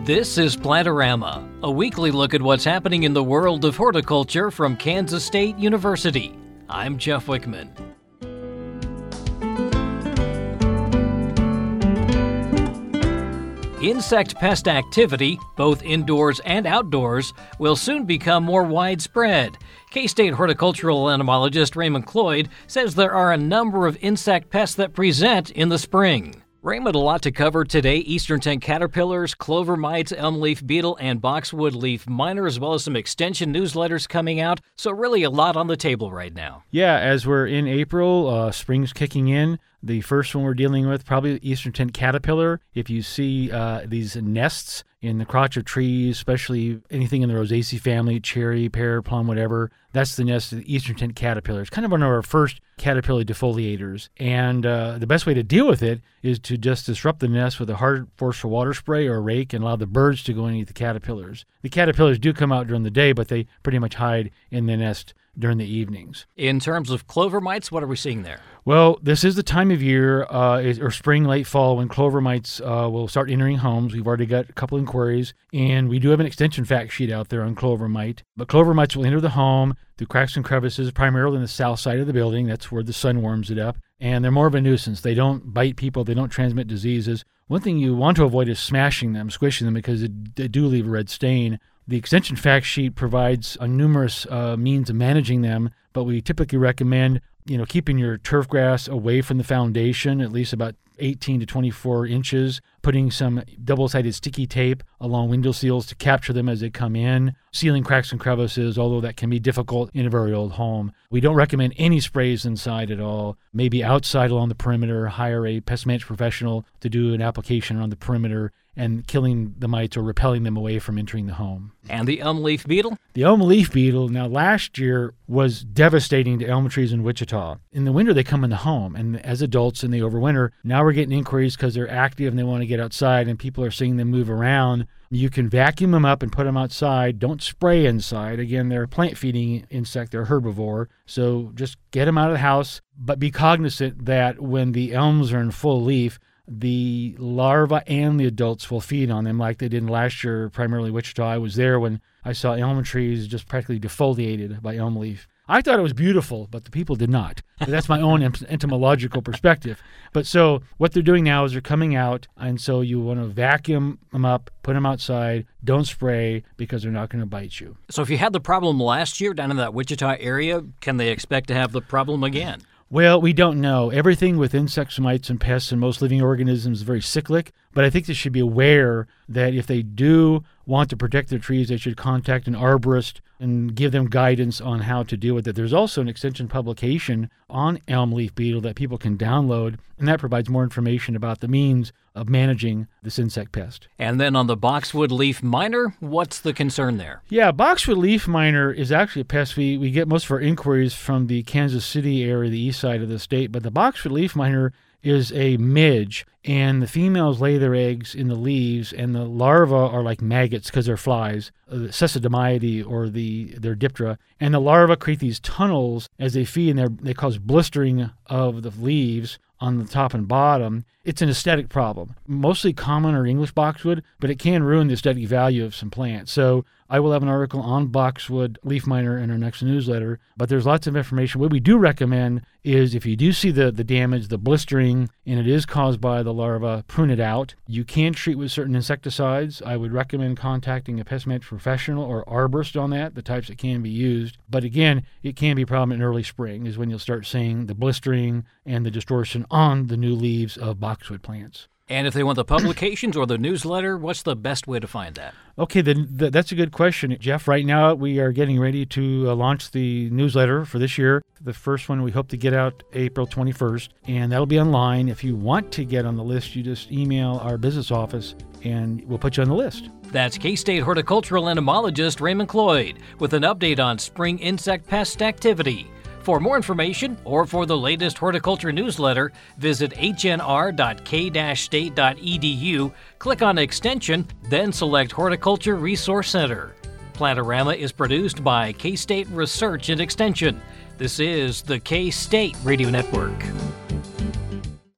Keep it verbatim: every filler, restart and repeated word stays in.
This is Plantorama, a weekly look at what's happening in the world of horticulture from Kansas State University. I'm Jeff Wickman. Insect pest activity, both indoors and outdoors, will soon become more widespread. K-State horticultural entomologist Raymond Cloyd says there are a number of insect pests that present in the spring. Raymond, a lot to cover today. Eastern tent caterpillars, clover mites, elm leaf beetle, and boxwood leaf miner, as well as some extension newsletters coming out. So really a lot on the table right now. Yeah, as we're in April, uh, spring's kicking in. The first one we're dealing with, probably eastern tent caterpillar. If you see uh, these nests in the crotch of trees, especially anything in the Rosaceae family, cherry, pear, plum, whatever, that's the nest of the eastern tent caterpillar. It's kind of one of our first caterpillar defoliators. And uh, the best way to deal with it is to just disrupt the nest with a hard, forceful water spray or a rake and allow the birds to go and eat the caterpillars. The caterpillars do come out during the day, but they pretty much hide in the nest during the evenings. In terms of clover mites, what are we seeing there? Well, this is the time of year, uh, is, or spring, late fall, when clover mites uh, will start entering homes. We've already got a couple inquiries, and we do have an extension fact sheet out there on clover mite. But clover mites will enter the home through cracks and crevices, primarily in the south side of the building. That's where the sun warms it up. And they're more of a nuisance. They don't bite people. They don't transmit diseases. One thing you want to avoid is smashing them, squishing them, because it, they do leave a red stain. The extension fact sheet provides a numerous uh, means of managing them, but we typically recommend, you know, keeping your turf grass away from the foundation, at least about eighteen to twenty-four inches, putting some double-sided sticky tape along window seals to capture them as they come in, sealing cracks and crevices, although that can be difficult in a very old home. We don't recommend any sprays inside at all. Maybe outside along the perimeter, hire a pest management professional to do an application around the perimeter and killing the mites or repelling them away from entering the home. And the elm leaf beetle? The elm leaf beetle, now last year, was devastating to elm trees in Wichita. In the winter, they come in the home, and as adults, and they overwinter. Now we're getting inquiries because they're active and they want to get outside, and people are seeing them move around. You can vacuum them up and put them outside. Don't spray inside. Again, they're a plant-feeding insect. They're a herbivore. So just get them out of the house, but be cognizant that when the elms are in full leaf, the larvae and the adults will feed on them like they did last year, primarily Wichita. I was there when I saw elm trees just practically defoliated by elm leaf. I thought it was beautiful, but the people did not. But that's my own entomological perspective. But so what they're doing now is they're coming out, and so you want to vacuum them up, put them outside, don't spray, because they're not going to bite you. So if you had the problem last year down in that Wichita area, can they expect to have the problem again? Well, we don't know. Everything with insects, mites, and pests and most living organisms is very cyclic, but I think they should be aware that if they do want to protect their trees, they should contact an arborist and give them guidance on how to deal with it. There's also an extension publication on elm leaf beetle that people can download, and that provides more information about the means of managing this insect pest. And then on the boxwood leaf miner, what's the concern there? Yeah, boxwood leaf miner is actually a pest. We, we get most of our inquiries from the Kansas City area, the east side of the state, but the boxwood leaf miner is a midge, and the females lay their eggs in the leaves, and the larvae are like maggots because they're flies, uh, Cecidomyidae or the their diptera, and the larvae create these tunnels as they feed, and they cause blistering of the leaves on the top and bottom. It's an aesthetic problem, mostly common or English boxwood, but it can ruin the aesthetic value of some plants. So I will have an article on boxwood leaf miner in our next newsletter, but there's lots of information. What we do recommend is if you do see the, the damage, the blistering, and it is caused by the larva, prune it out. You can treat with certain insecticides. I would recommend contacting a pest management professional or arborist on that, the types that can be used. But again, it can be a problem in early spring is when you'll start seeing the blistering and the distortion on the new leaves of boxwood plants. And if they want the publications or the newsletter, what's the best way to find that? Okay, then th- that's a good question, Jeff. Right now, we are getting ready to uh, launch the newsletter for this year. The first one we hope to get out April twenty-first, and that'll be online. If you want to get on the list, you just email our business office, and we'll put you on the list. That's K-State horticultural entomologist Raymond Cloyd with an update on spring insect pest activity. For more information or for the latest horticulture newsletter, visit h n r dot k dash state dot e d u, click on Extension, then select Horticulture Resource Center. Plantorama is produced by K-State Research and Extension. This is the K-State Radio Network.